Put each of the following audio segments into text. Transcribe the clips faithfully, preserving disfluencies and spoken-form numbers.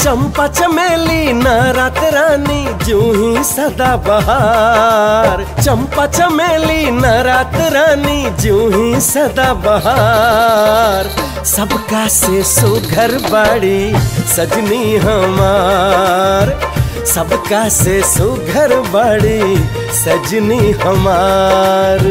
चंपा चमेली ना रात रानी जूं ही सदा बहार। चंपा चमेली ना रात रानी जूं ही सदा बहार। सबका से सुघर बाड़ी सजनी हमार। सबका से सुघर बाड़ी सजनी हमार।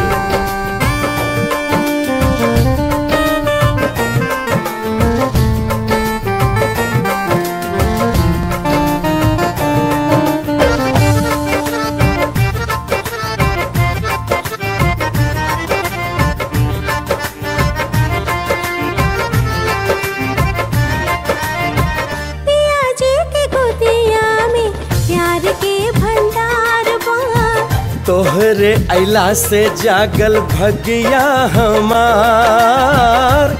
तोहरे अइला से जागल भगिया हमार।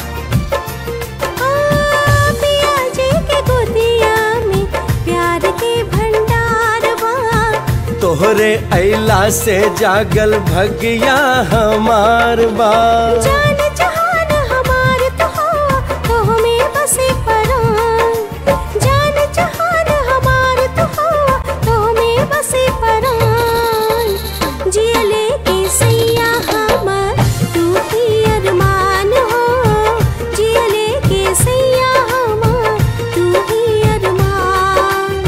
पिया जी के गोदिया में प्यार के भंडार बा। तोहरे अइला से जागल भगिया हमार बा। जान जहान हमार तो हो, तो में बसे परान। जान जहान हमार तो हो, तो में बसे परान। जियले के सैया हमर तू ही अरमान हो। जियले के सैया हमर तू ही अरमान।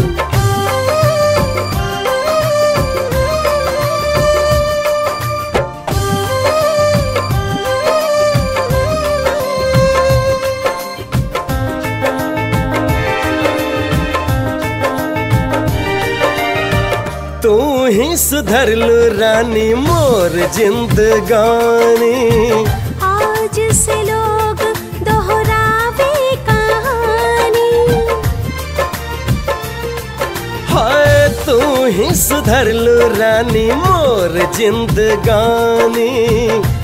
तू ही सुधरलू रानी मोर जिंदगानी। आज से लोग दोहरावे कहानी। हाय तू ही सुधरलू रानी मोर जिंदगानी।